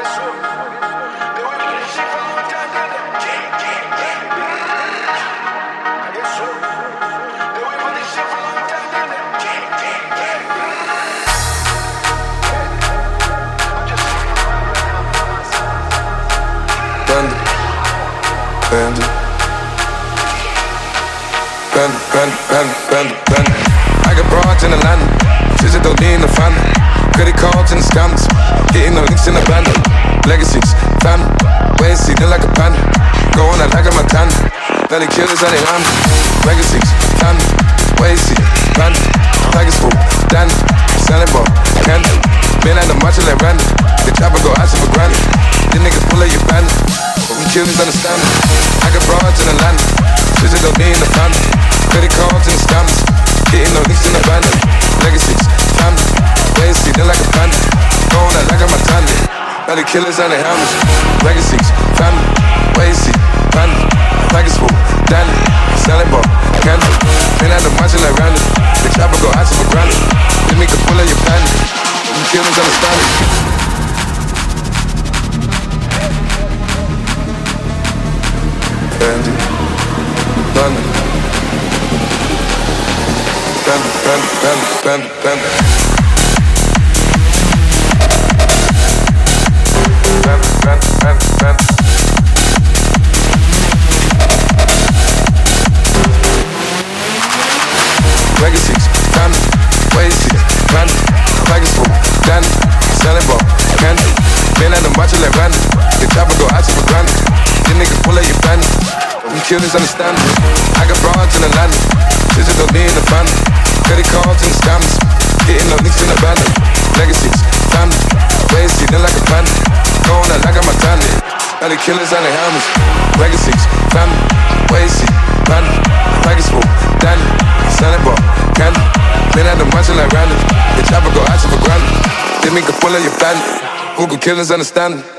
Panda. I got broads in Atlanta, visit OD in the family. Credit cards in the scammers, hitting the links in the band. Legacies, family, way to see them like a panda. Going out like a Montana, belly killers and they land. Legacies, family, way to see panda. Tigers full, Danny, selling ball, candy. Been at the match like Randy, the chopper go out for granted. These niggas pull at your bandit, but we killers understand it. I got broads in Atlanta, visit OD in the family. Credit cards in the scammers, hitting no links in the band. Legacies, family, way to see them like a panda. Going out like a Montana, belly killers and they hammers. Legacies, family, way to see panda. Tigers full, Danny, selling ball, candy. Been at the match like Randy, the chopper go out for granted. They make a pull at your bandit, but we killers understand it. Bandit, Thunder. Panda. Legacies, family, way to see panda. Tigers full, Danny, selling ball, candy. Been at the match like Randy, the chopper go out for granted. These niggas pull at your bandit, but we killers understand it. I got broads in Atlanta, visit OD in the family. Credit cards in the scammers, hitting no links in the band. Legacies, family, way to see them like a panda. Going out like a Montana, belly killers and they hammers. Legacies, family, way to see panda. Tigers full, Danny, selling ball, candy. Been at the match like Randy, the chopper go out for granted. They make a pull at your bandit, who could killers understand it.